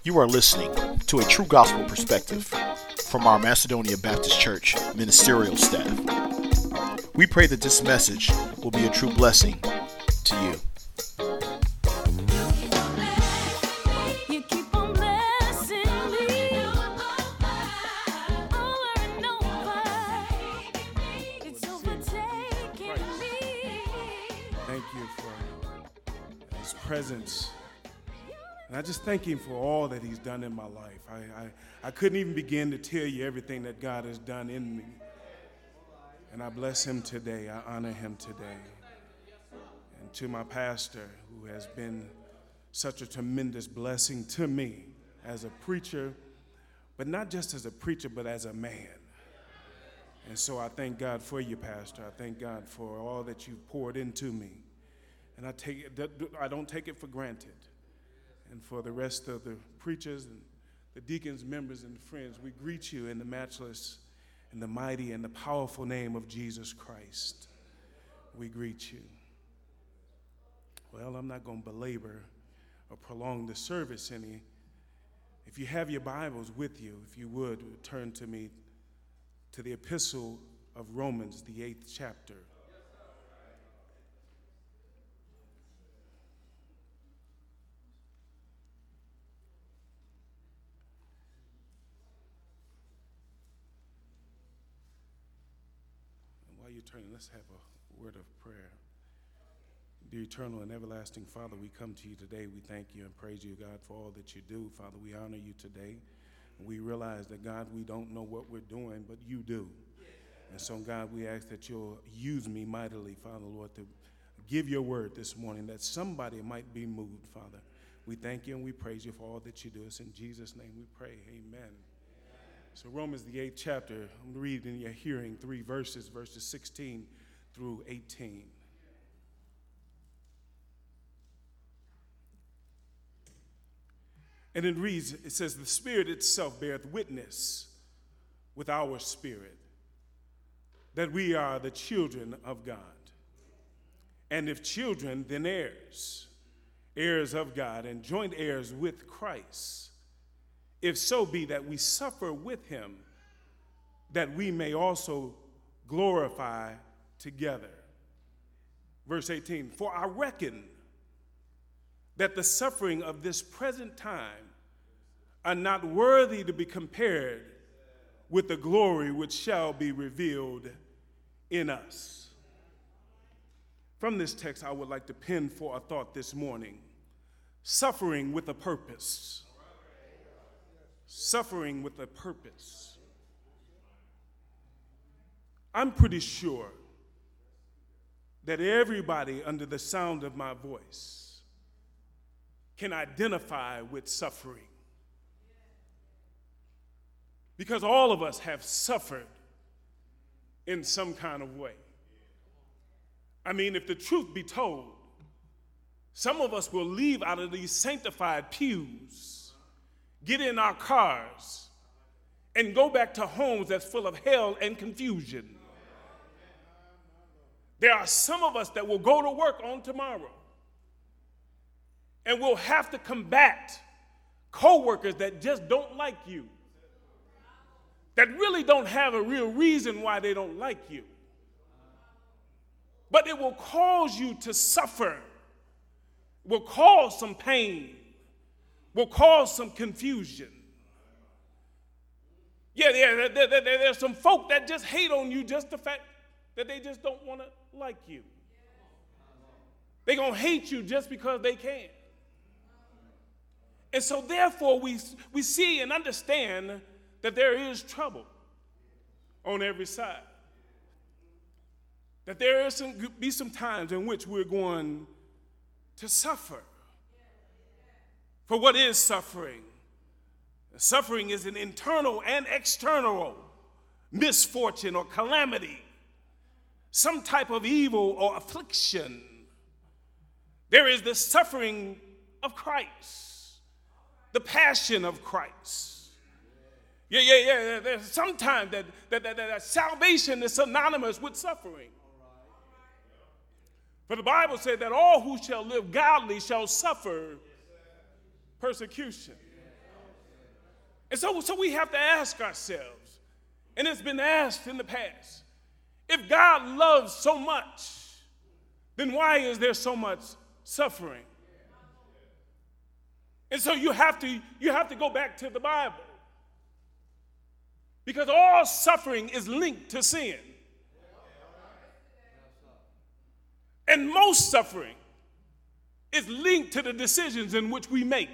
You are listening to a true gospel perspective from our Macedonia Baptist Church ministerial staff. We pray that this message will be a true blessing to you. Thank you for his presence. And I just thank him for all that he's done in my life. I couldn't even begin to tell you everything that God has done in me. And I bless him today. I honor him today. And to my pastor, who has been such a tremendous blessing to me as a preacher, but not just as a preacher, but as a man. And so I thank God for you, Pastor. I thank God for all that you've poured into me. And I don't take it for granted. And for the rest of the preachers and the deacons, members, and friends, we greet you in the matchless and the mighty and the powerful name of Jesus Christ. We greet you. Well, I'm not going to belabor or prolong the service any. If you have your Bibles with you, if you would, turn to me to the epistle of Romans, the 8th chapter. While you're turning, let's have a word of prayer. Dear eternal and everlasting Father, we come to you today. We thank you and praise you, God, for all that you do. Father, we honor you today. We realize that, God, we don't know what we're doing, but you do. And so, God, we ask that you'll use me mightily, Father, Lord, to give your word this morning, that somebody might be moved, Father. We thank you and we praise you for all that you do. It's in Jesus' name we pray. Amen. So Romans, the 8th chapter, I'm reading in your hearing 3 verses, verses 16 through 18. And it reads, it says, the Spirit itself beareth witness with our spirit that we are the children of God. And if children, then heirs, heirs of God, and joint heirs with Christ, if so be that we suffer with him, that we may also glorify together. Verse 18, for I reckon that the suffering of this present time are not worthy to be compared with the glory which shall be revealed in us. From this text, I would like to pen for a thought this morning. Suffering with a purpose. Suffering with a purpose. I'm pretty sure that everybody under the sound of my voice can identify with suffering. Because all of us have suffered in some kind of way. I mean, if the truth be told, some of us will leave out of these sanctified pews, get in our cars, and go back to homes that's full of hell and confusion. There are some of us that will go to work on tomorrow, and we'll have to combat co-workers that just don't like you, that really don't have a real reason why they don't like you. But it will cause you to suffer, will cause some pain, will cause some confusion. Yeah, there's some folk that just hate on you just the fact that they just don't want to like you. They're going to hate you just because they can. And so therefore we see and understand that there is trouble on every side. That there be some times in which we're going to suffer. For what is suffering? Suffering is an internal and external misfortune or calamity, some type of evil or affliction. There is the suffering of Christ, the passion of Christ. Yeah. There's sometimes that salvation is synonymous with suffering. For the Bible said that all who shall live godly shall suffer persecution. And so we have to ask ourselves, and it's been asked in the past, if God loves so much, then why is there so much suffering? And so you have to go back to the Bible. Because all suffering is linked to sin. And most suffering is linked to the decisions in which we make.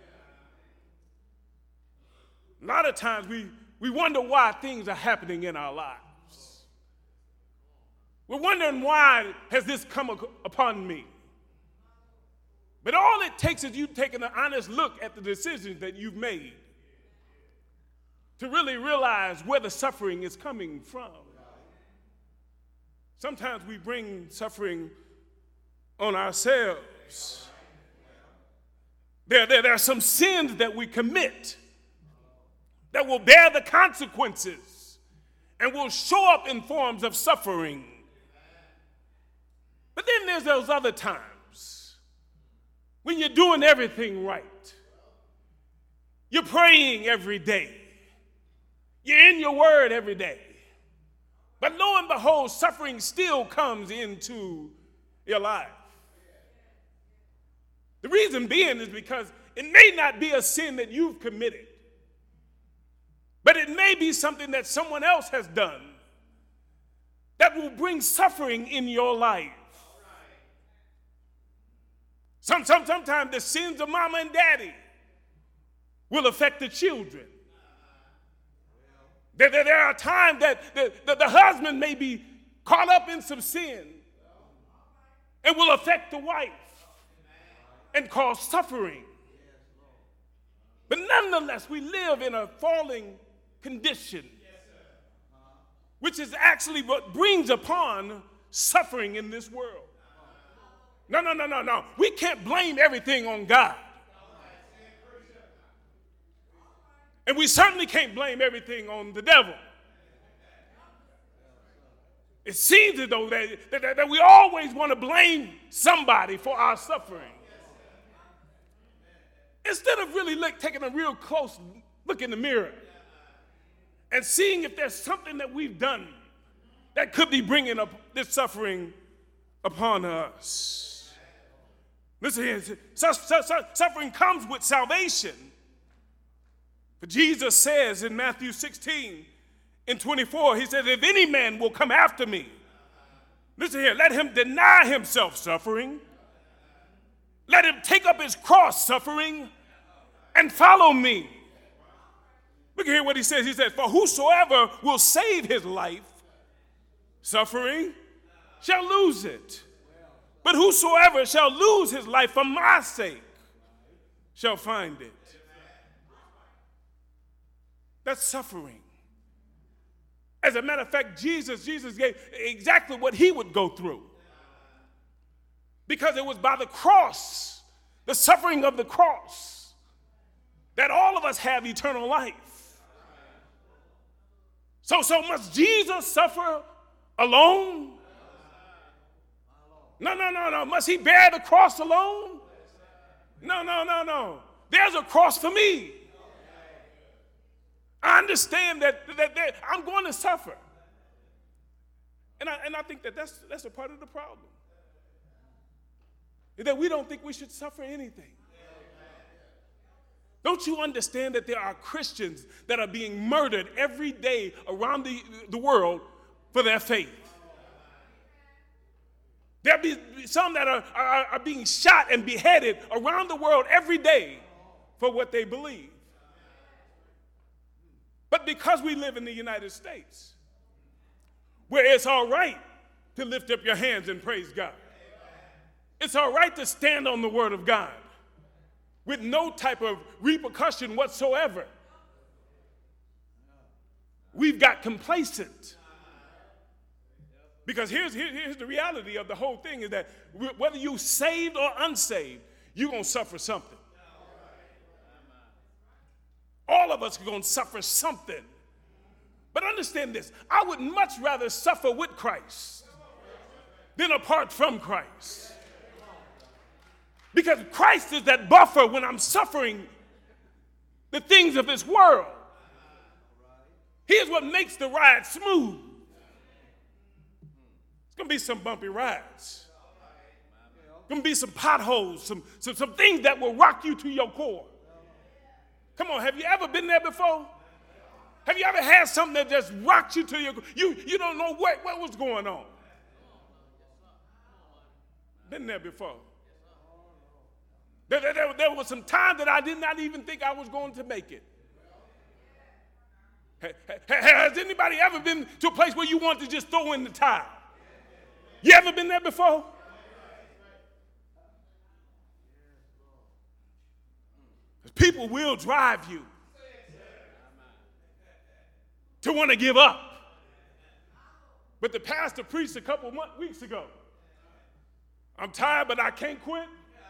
A lot of times we wonder why things are happening in our lives. We're wondering, why has this come upon me? But all it takes is you taking an honest look at the decisions that you've made to really realize where the suffering is coming from. Sometimes we bring suffering on ourselves. There are some sins that we commit that will bear the consequences and will show up in forms of suffering. But then there's those other times when you're doing everything right. You're praying every day. You're in your word every day. But lo and behold, suffering still comes into your life. The reason being is because it may not be a sin that you've committed, but it may be something that someone else has done that will bring suffering in your life. Sometimes the sins of mama and daddy will affect the children. There are times that the husband may be caught up in some sin and will affect the wife and cause suffering. But nonetheless, we live in a falling condition, which is actually what brings upon suffering in this world. No. We can't blame everything on God. And we certainly can't blame everything on the devil. It seems as though that we always want to blame somebody for our suffering, instead of really taking a real close look in the mirror and seeing if there's something that we've done that could be bringing up this suffering upon us. Listen here, suffering comes with salvation. But Jesus says in Matthew 16:24, he says, if any man will come after me, listen here, let him deny himself, suffering. Let him take up his cross, suffering, and follow me. Look at here what he says. He says, for whosoever will save his life, suffering, shall lose it. But whosoever shall lose his life for my sake shall find it. That's suffering. As a matter of fact, Jesus gave exactly what he would go through. Because it was by the cross, the suffering of the cross, that all of us have eternal life. So must Jesus suffer alone? No. Must he bear the cross alone? No. There's a cross for me. I understand that I'm going to suffer. And I think that's a part of the problem. Is that we don't think we should suffer anything. Don't you understand that there are Christians that are being murdered every day around the world for their faith? There'll be some that are being shot and beheaded around the world every day for what they believe. But because we live in the United States, where it's all right to lift up your hands and praise God, it's all right to stand on the word of God with no type of repercussion whatsoever, we've got complacent. Because here's the reality of the whole thing, is that whether you're saved or unsaved, you're going to suffer something. All of us are going to suffer something. But understand this, I would much rather suffer with Christ than apart from Christ. Because Christ is that buffer when I'm suffering the things of this world. Here's what makes the ride smooth. It's going to be some bumpy rides. Going to be some potholes, some things that will rock you to your core. Come on, have you ever been there before? Have you ever had something that just rocked you to your core? You don't know what was going on. Been there before. There was some time that I did not even think I was going to make it. Has anybody ever been to a place where you want to just throw in the towel? You ever been there before? People will drive you to want to give up. But the pastor preached a couple weeks ago. I'm tired, but I can't quit.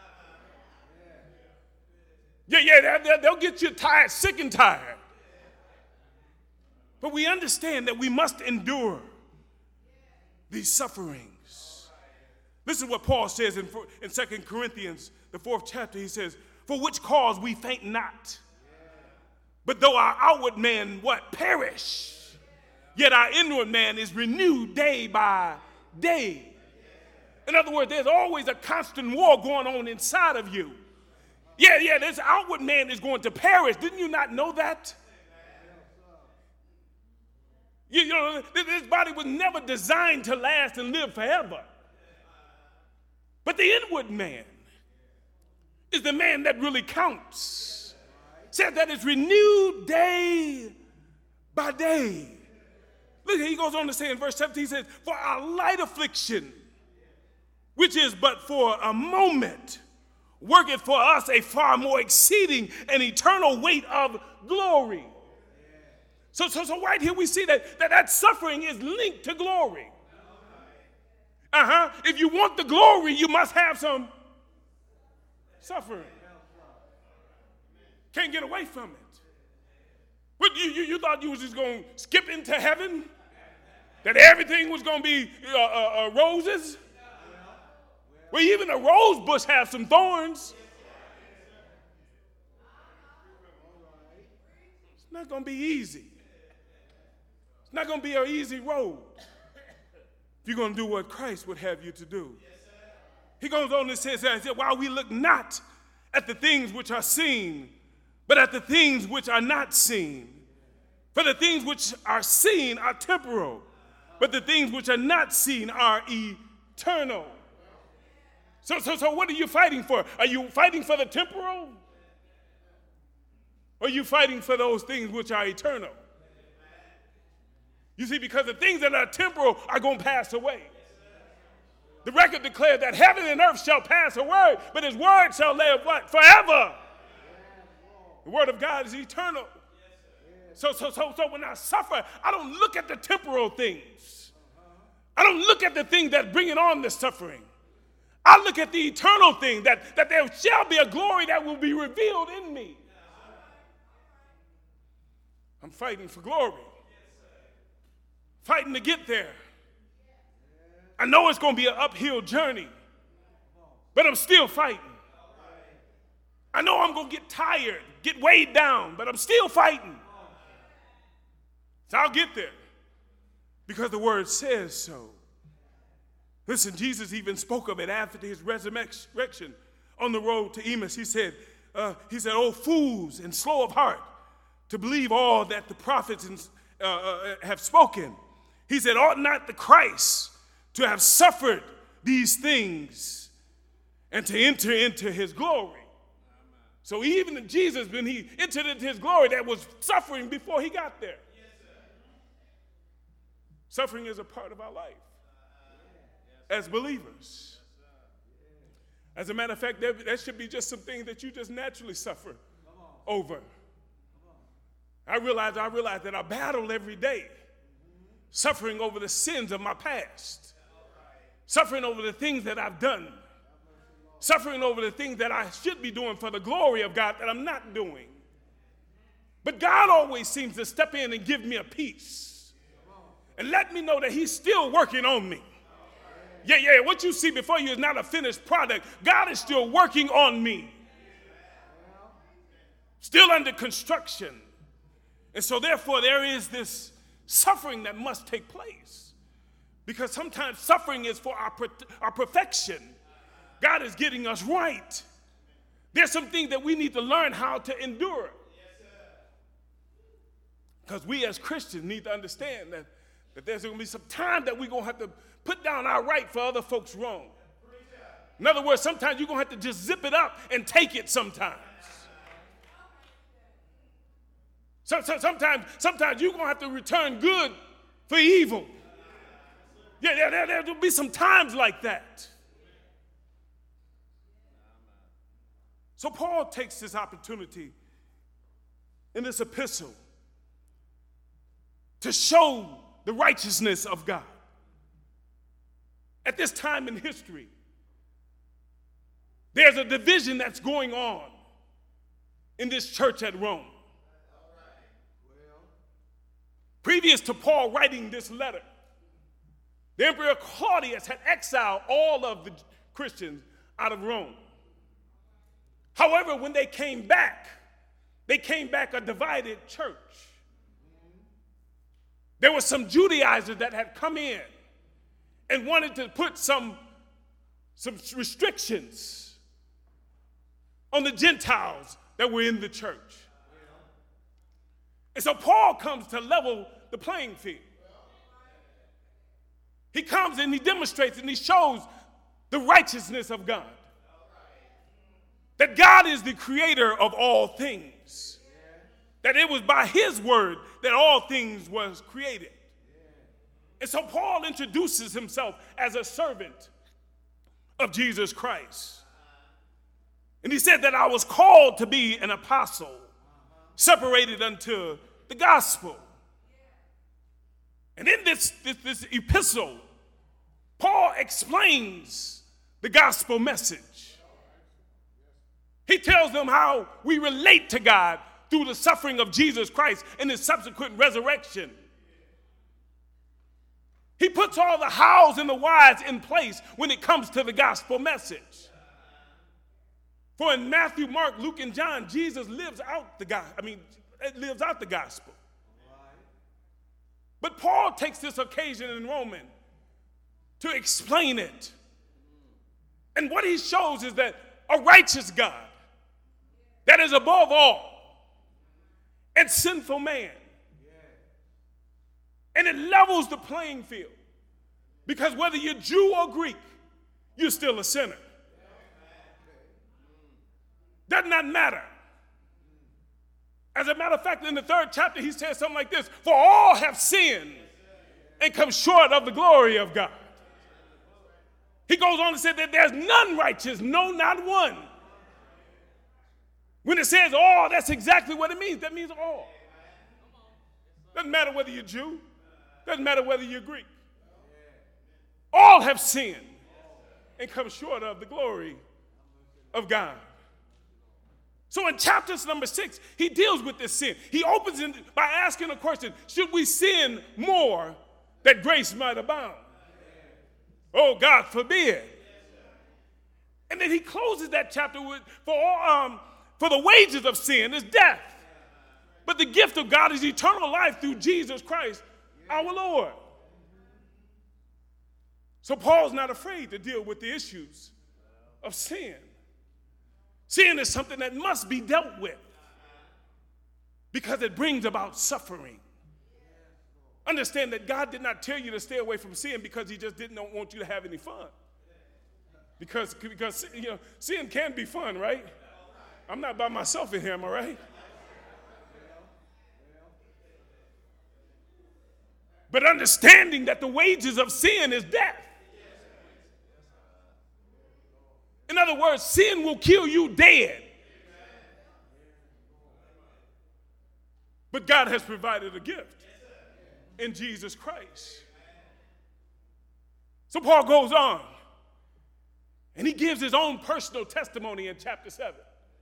Yeah, they'll get you tired, sick and tired. But we understand that we must endure these sufferings. Listen to what Paul says in 2 Corinthians, the 4th chapter. He says, for which cause we faint not. But though our outward man, what? Perish. Yet our inward man is renewed day by day. In other words, there's always a constant war going on inside of you. Yeah, this outward man is going to perish. Didn't you not know that? You know, this body was never designed to last and live forever. But the inward man is the man that really counts. Said that it's renewed day by day. Look, he goes on to say in verse 17, he says, for our light affliction, which is but for a moment, worketh for us a far more exceeding and eternal weight of glory. So right here we see that suffering is linked to glory. If you want the glory, you must have some suffering. Can't get away from it. But you thought you was just going to skip into heaven? That everything was going to be roses? Well, even a rose bush has some thorns. It's not going to be easy. It's not going to be an easy road if you're going to do what Christ would have you to do. He goes on and says, while we look not at the things which are seen, but at the things which are not seen. For the things which are seen are temporal, but the things which are not seen are eternal. So what are you fighting for? Are you fighting for the temporal? Or are you fighting for those things which are eternal? You see, because the things that are temporal are going to pass away. The record declares that heaven and earth shall pass away, but his word shall live what? Forever. The word of God is eternal. So when I suffer, I don't look at the temporal things. I don't look at the thing that's bringing on the suffering. I look at the eternal thing, that there shall be a glory that will be revealed in me. I'm fighting for glory. Fighting to get there. I know it's going to be an uphill journey, but I'm still fighting. I know I'm going to get tired, get weighed down, but I'm still fighting. So I'll get there because the word says so. Listen, Jesus even spoke of it after his resurrection on the road to Emmaus. He said, "Oh, fools and slow of heart to believe all that the prophets have spoken." He said, ought not the Christ to have suffered these things and to enter into his glory? So even Jesus, when he entered into his glory, that was suffering before he got there. Suffering is a part of our life as believers. As a matter of fact, there should be just some things that you just naturally suffer over. I realize that I battle every day, suffering over the sins of my past, suffering over the things that I've done, suffering over the things that I should be doing for the glory of God that I'm not doing. But God always seems to step in and give me a peace and let me know that he's still working on me. Yeah, what you see before you is not a finished product. God is still working on me. still under construction. And so therefore there is this suffering that must take place. Because sometimes suffering is for our perfection. God is getting us right. There's some things that we need to learn how to endure. Because we as Christians need to understand that there's going to be some time that we're going to have to put down our right for other folks' wrong. In other words, sometimes you're going to have to just zip it up and take it sometimes. Sometimes you're going to have to return good for evil. Yeah, there'll be some times like that. So Paul takes this opportunity in this epistle to show the righteousness of God. At this time in history, there's a division that's going on in this church at Rome. Previous to Paul writing this letter, the Emperor Claudius had exiled all of the Christians out of Rome. However, when they came back a divided church. There were some Judaizers that had come in and wanted to put some restrictions on the Gentiles that were in the church. And so Paul comes to level the playing field. He comes and he demonstrates and he shows the righteousness of God. That God is the creator of all things. That it was by his word that all things was created. And so Paul introduces himself as a servant of Jesus Christ. And he said that I was called to be an apostle, separated unto the gospel. And in this epistle, Paul explains the gospel message. He tells them how we relate to God through the suffering of Jesus Christ and his subsequent resurrection. He puts all the hows and the whys in place when it comes to the gospel message. For in Matthew, Mark, Luke, and John, Jesus lives out the gospel. But Paul takes this occasion in Romans to explain it. And what he shows is that a righteous God that is above all and sinful man. And it levels the playing field. Because whether you're Jew or Greek, you're still a sinner. Does not matter. As a matter of fact, in the 3rd chapter, he says something like this: for all have sinned and come short of the glory of God. He goes on to say that there's none righteous, no, not one. When it says all, that's exactly what it means. That means all. Doesn't matter whether you're Jew. Doesn't matter whether you're Greek. All have sinned and come short of the glory of God. So in chapters number 6, he deals with this sin. He opens it by asking a question: should we sin more that grace might abound? Oh, God forbid. And then he closes that chapter with, for the wages of sin is death, but the gift of God is eternal life through Jesus Christ, our Lord. So Paul's not afraid to deal with the issues of sin. Sin is something that must be dealt with because it brings about suffering. Understand that God did not tell you to stay away from sin because he just didn't want you to have any fun. Because sin can be fun, right? I'm not by myself in here, am I right? But understanding that the wages of sin is death. In other words, sin will kill you dead. But God has provided a gift in Jesus Christ. So Paul goes on, and he gives his own personal testimony in chapter 7.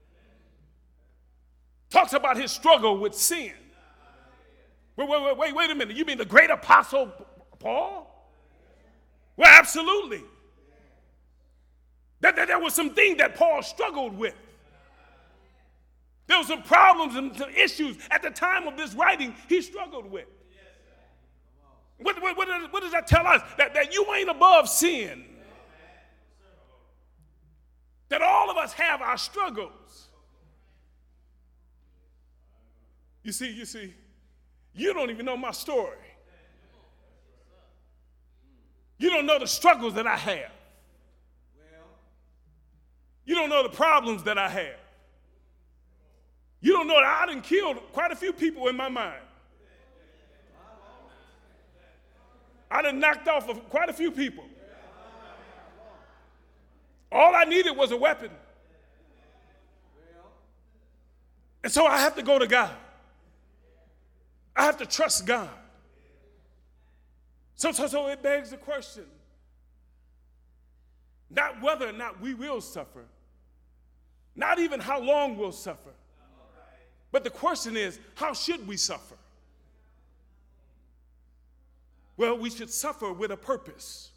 Talks about his struggle with sin. Wait a minute. You mean the great apostle Paul? Well, absolutely. That there was some things that Paul struggled with. There were some problems and some issues at the time of this writing he struggled with. What does that tell us? That you ain't above sin. That all of us have our struggles. You see, you don't even know my story. You don't know the struggles that I have. You don't know the problems that I have. You don't know that I done killed quite a few people in my mind. I done knocked off of quite a few people. All I needed was a weapon. And so I have to go to God. I have to trust God. So it begs the question, not whether or not we will suffer, not even how long we'll suffer, but the question is, how should we suffer? Well, we should suffer with a purpose.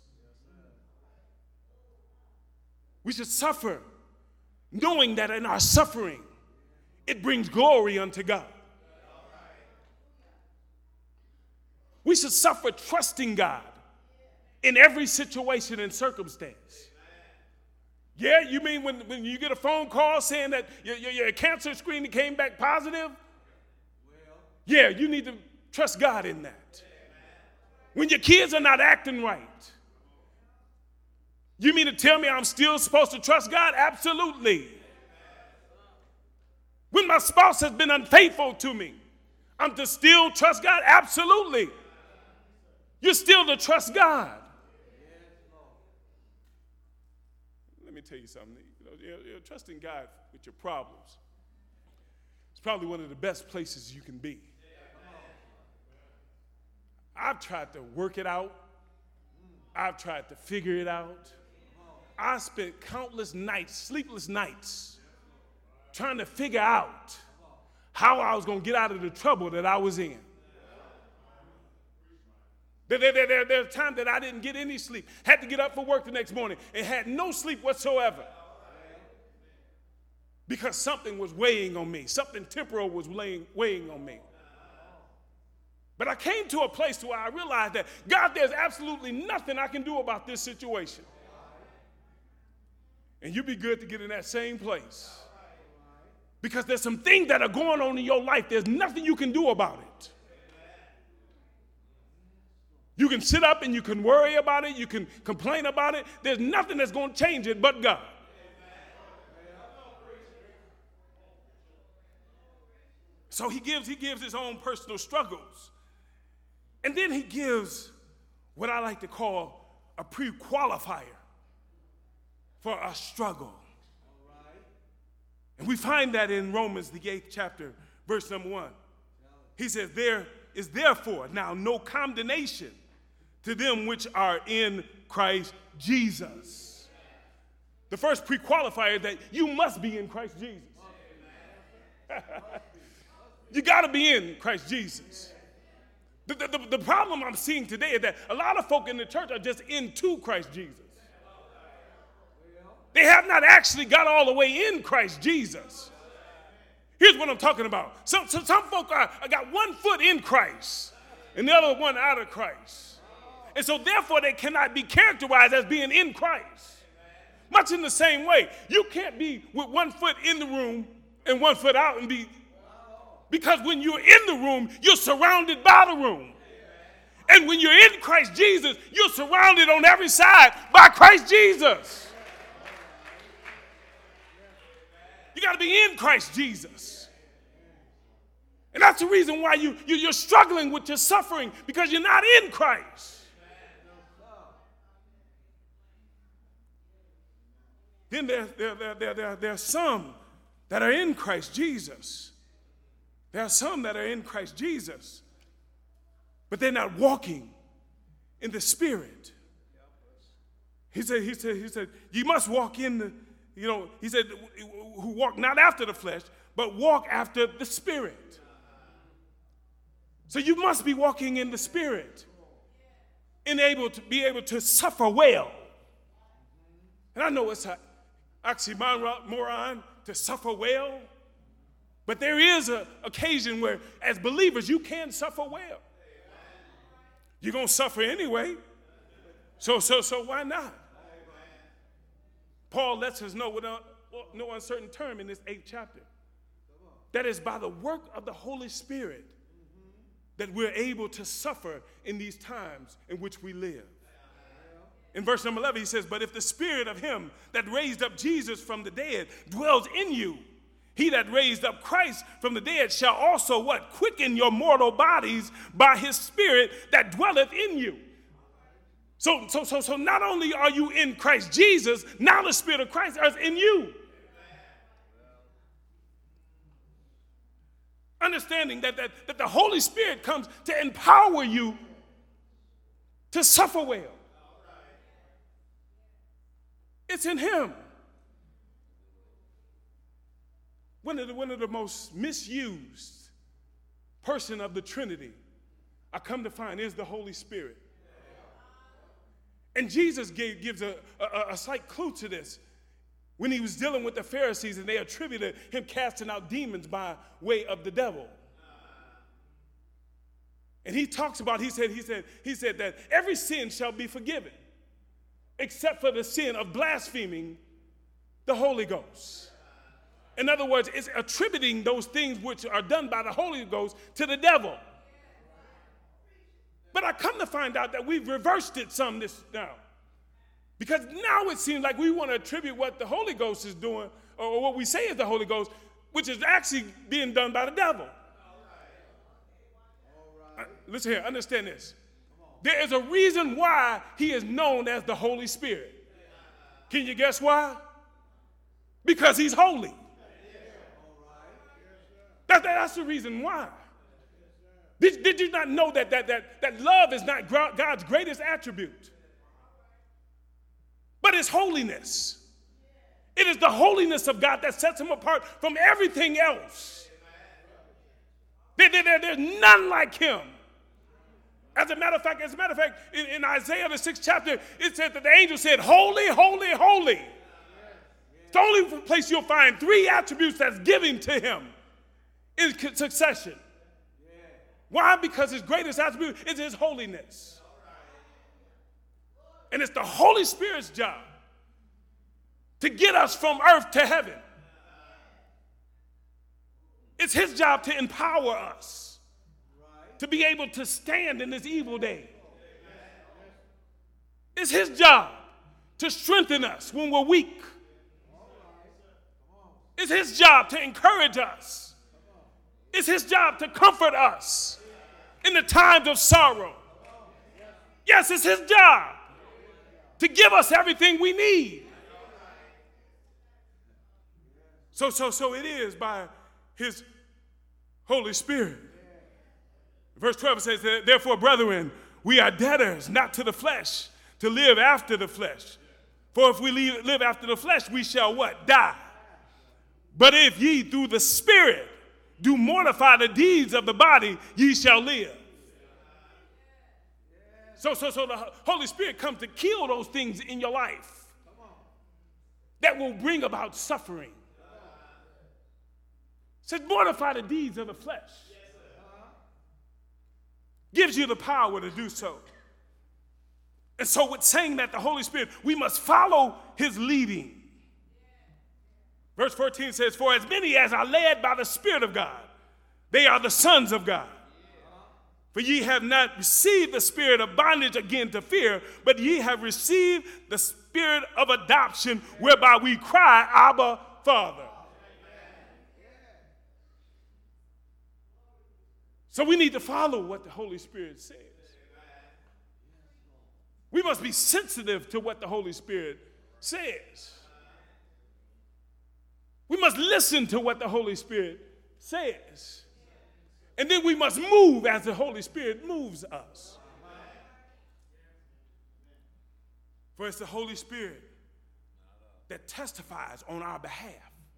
We should suffer knowing that in our suffering, it brings glory unto God. We should suffer trusting God in every situation and circumstance. Yeah, you mean when you get a phone call saying that your cancer screening came back positive? Yeah, you need to trust God in that. When your kids are not acting right, you mean to tell me I'm still supposed to trust God? Absolutely. When my spouse has been unfaithful to me, I'm to still trust God? Absolutely. You're still to trust God. Let me tell you something. You're trusting God with your problems. It's probably one of the best places you can be. I've tried to work it out. I've tried to figure it out. I spent countless nights, sleepless nights, trying to figure out how I was going to get out of the trouble that I was in. There are times that I didn't get any sleep, had to get up for work the next morning, and had no sleep whatsoever because something was weighing on me. Something temporal was weighing on me. But I came to a place where I realized that, God, there's absolutely nothing I can do about this situation. And you'd be good to get in that same place. Because there's some things that are going on in your life. There's nothing you can do about it. You can sit up and you can worry about it. You can complain about it. There's nothing that's going to change it but God. So he gives his own personal struggles. And then he gives what I like to call a pre-qualifier for a struggle. And we find that in Romans, the 8th chapter, verse number 1. He says, there is therefore now no condemnation to them which are in Christ Jesus. The first pre-qualifier is that you must be in Christ Jesus. You got to be in Christ Jesus. The problem I'm seeing today is that a lot of folk in the church are just into Christ Jesus. They have not actually got all the way in Christ Jesus. Here's what I'm talking about. Some folk got one foot in Christ and the other one out of Christ. And so therefore they cannot be characterized as being in Christ. Much in the same way, you can't be with one foot in the room and one foot out and be, because when you're in the room, you're surrounded by the room. And when you're in Christ Jesus, you're surrounded on every side by Christ Jesus. You got to be in Christ Jesus. And that's the reason why you're struggling with your suffering, because you're not in Christ. Then there are some that are in Christ Jesus. There are some that are in Christ Jesus, but they're not walking in the Spirit. He said, you must walk in the, he said, who walk not after the flesh, but walk after the Spirit. So you must be walking in the Spirit and be able to suffer well. And I know it's an oxymoron to suffer well. But there is an occasion where, as believers, you can suffer well. You're going to suffer anyway. So why not? Paul lets us know with no uncertain term in this 8th chapter that it's by the work of the Holy Spirit that we're able to suffer in these times in which we live. In verse number 11, he says, but if the spirit of him that raised up Jesus from the dead dwells in you, he that raised up Christ from the dead shall also what? Quicken your mortal bodies by his spirit that dwelleth in you. So not only are you in Christ Jesus, now the spirit of Christ is in you. Understanding that the Holy Spirit comes to empower you to suffer well. It's in him. One of the most misused person of the Trinity, I come to find, is the Holy Spirit. And Jesus gives a slight clue to this when he was dealing with the Pharisees and they attributed him casting out demons by way of the devil. And he talks about, he said that every sin shall be forgiven except for the sin of blaspheming the Holy Ghost. In other words, it's attributing those things which are done by the Holy Ghost to the devil. But I come to find out that we've reversed it some this now. Because now it seems like we want to attribute what the Holy Ghost is doing, or what we say is the Holy Ghost, which is actually being done by the devil. Listen here, understand this. There is a reason why he is known as the Holy Spirit. Can you guess why? Because he's holy. That's the reason why. Did you not know that love is not God's greatest attribute? But it's holiness. It is the holiness of God that sets him apart from everything else. There's none like him. As a matter of fact, in Isaiah the 6th chapter, it said that the angel said, holy, holy, holy. It's the only place you'll find 3 attributes that's given to him in succession. Why? Because his greatest attribute is his holiness. And it's the Holy Spirit's job to get us from earth to heaven. It's his job to empower us to be able to stand in this evil day. It's his job to strengthen us when we're weak. It's his job to encourage us. It's his job to comfort us in the times of sorrow. Yes, it's his job to give us everything we need. So it is by his Holy Spirit. Verse 12 says, therefore, brethren, we are debtors, not to the flesh, to live after the flesh. For if we live after the flesh, we shall what? Die. But if ye through the Spirit do mortify the deeds of the body, ye shall live. So the Holy Spirit comes to kill those things in your life that will bring about suffering. It says mortify the deeds of the flesh. Gives you the power to do so. And so with saying that the Holy Spirit, we must follow his leading. Verse 14 says, for as many as are led by the Spirit of God, they are the sons of God. For ye have not received the spirit of bondage again to fear, but ye have received the spirit of adoption, whereby we cry, Abba, Father. So we need to follow what the Holy Spirit says. We must be sensitive to what the Holy Spirit says. We must listen to what the Holy Spirit says. And then we must move as the Holy Spirit moves us. For it's the Holy Spirit that testifies on our behalf.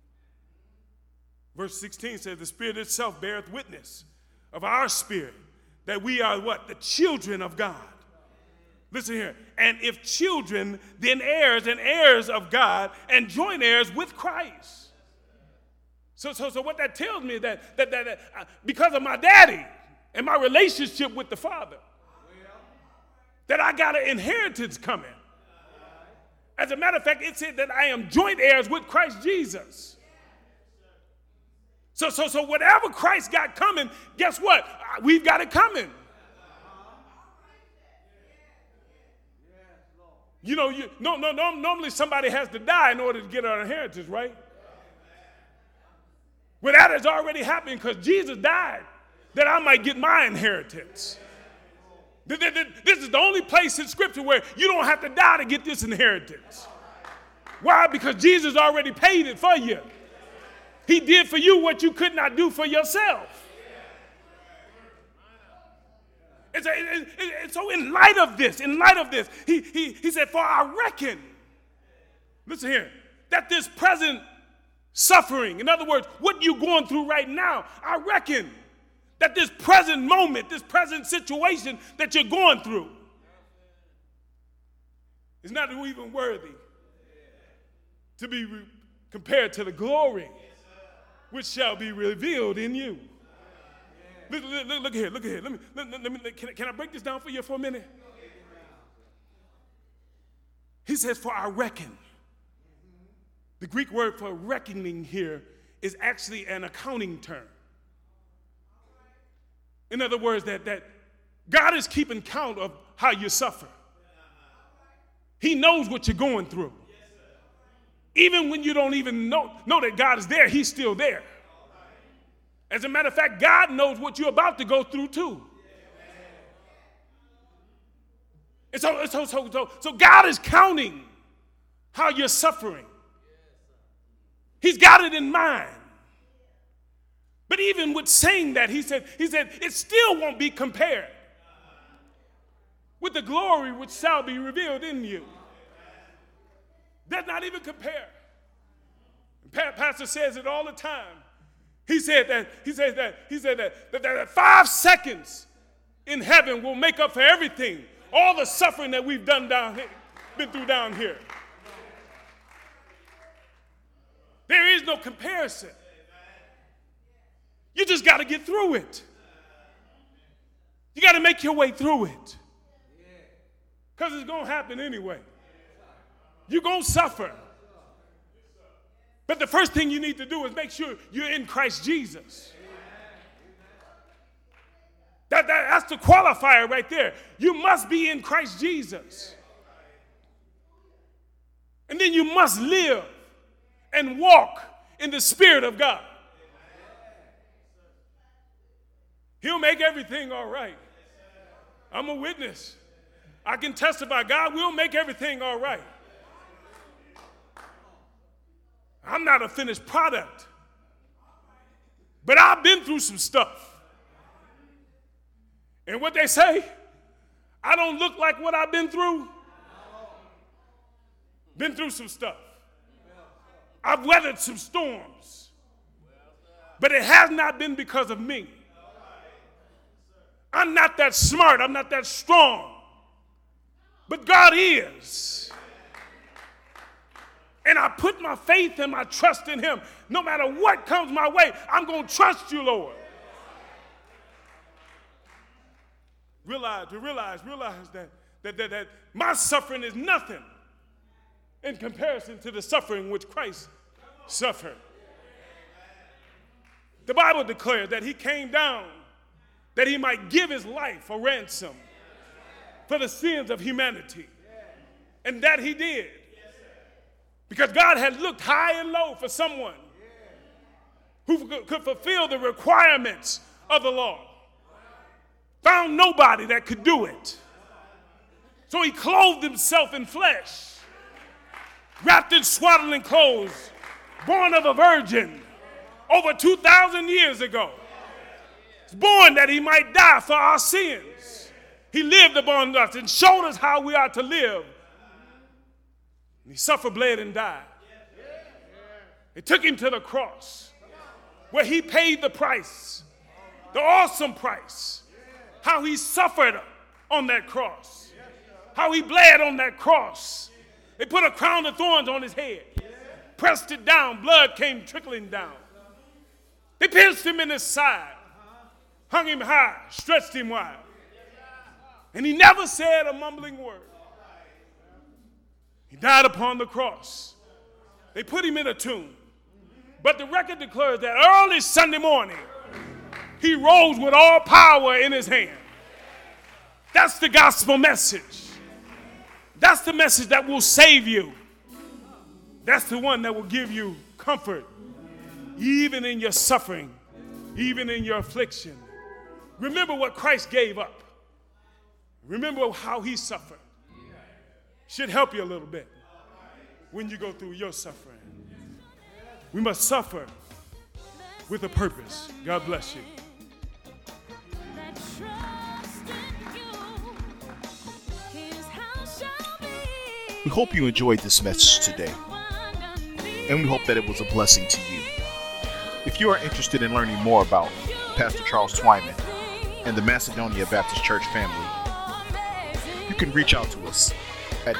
Verse 16 says, the Spirit itself beareth witness of our spirit that we are what? The children of God. Listen here. And if children, then heirs and heirs of God, and joint heirs with Christ. So what that tells me is that because of my daddy and my relationship with the Father, that I got an inheritance coming. As a matter of fact, it said that I am joint heirs with Christ Jesus. So whatever Christ got coming, guess what? We've got it coming. You know, normally somebody has to die in order to get an inheritance, right? Well, that has already happened because Jesus died that I might get my inheritance. This is the only place in Scripture where you don't have to die to get this inheritance. Why? Because Jesus already paid it for you. He did for you what you could not do for yourself. And so in light of this, he said, for I reckon, listen here, that this present suffering, in other words, what you're going through right now, I reckon that this present moment, this present situation that you're going through is not even worthy to be compared to the glory which shall be revealed in you. Look here. Can I break this down for you for a minute? He says, for I reckon. The Greek word for reckoning here is actually an accounting term. In other words, that God is keeping count of how you suffer. He knows what you're going through. Even when you don't even know that God is there, he's still there. As a matter of fact, God knows what you're about to go through too. And so God is counting how you're suffering. He's got it in mind. But even with saying that, he said, it still won't be compared with the glory which shall be revealed in you. Does not even compare. Pastor says it all the time. He said that 5 seconds in heaven will make up for everything, all the suffering that we've been through down here. There is no comparison. You just got to get through it. You got to make your way through it. Because it's going to happen anyway. You're going to suffer. But the first thing you need to do is make sure you're in Christ Jesus. That's the qualifier right there. You must be in Christ Jesus. And then you must live and walk in the Spirit of God. He'll make everything all right. I'm a witness. I can testify. God will make everything all right. I'm not a finished product. But I've been through some stuff. And what they say, I don't look like what I've been through. Been through some stuff. I've weathered some storms. But it has not been because of me. I'm not that smart. I'm not that strong. But God is. And I put my faith and my trust in him. No matter what comes my way, I'm going to trust you, Lord. Realize that my suffering is nothing in comparison to the suffering which Christ suffered. The Bible declares that he came down that he might give his life a ransom for the sins of humanity. And that he did. Because God had looked high and low for someone who could fulfill the requirements of the law. Found nobody that could do it. So he clothed himself in flesh, wrapped in swaddling clothes, born of a virgin over 2,000 years ago. He's born that he might die for our sins. He lived among us and showed us how we are to live. And he suffered, bled, and died. They took him to the cross where he paid the price, the awesome price. How he suffered on that cross. How he bled on that cross. They put a crown of thorns on his head. Pressed it down. Blood came trickling down. They pierced him in his side, hung him high, stretched him wide. And he never said a mumbling word. He died upon the cross. They put him in a tomb. But the record declares that early Sunday morning, he rose with all power in his hand. That's the gospel message. That's the message that will save you. That's the one that will give you comfort, even in your suffering, even in your affliction. Remember what Christ gave up. Remember how he suffered. Should help you a little bit when you go through your suffering. We must suffer with a purpose. God bless you. We hope you enjoyed this message today, and we hope that it was a blessing to you. If you are interested in learning more about Pastor Charles Twyman and the Macedonia Baptist Church family, you can reach out to us at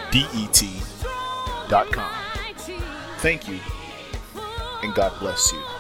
www.mbcdet.com. Thank you, and God bless you.